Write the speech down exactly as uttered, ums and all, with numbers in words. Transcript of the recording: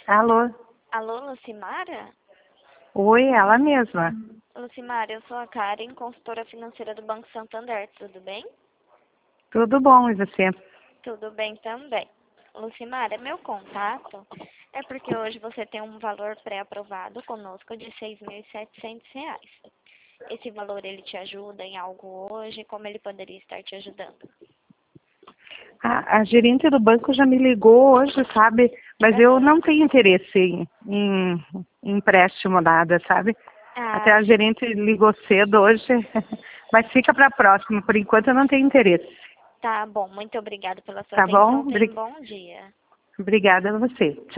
Alô? Alô, Lucimara? Oi, ela mesma. Lucimara, eu sou a Karen, consultora financeira do Banco Santander, tudo bem? Tudo bom, e você? Tudo bem também. Lucimara, meu contato é porque hoje você tem um valor pré-aprovado conosco de seis mil e setecentos reais. Esse valor, ele te ajuda em algo hoje? Como ele poderia estar te ajudando? A, a gerente do banco já me ligou hoje, sabe? Mas eu Aham. não tenho interesse em, em, em empréstimo nada, sabe? Até Ah, a gerente ligou cedo hoje, mas fica para a próxima. Por enquanto eu não tenho interesse. tá bom. Muito obrigada pela sua Tá atenção. bom? Tenha um Obri- bom dia. Obrigada a você.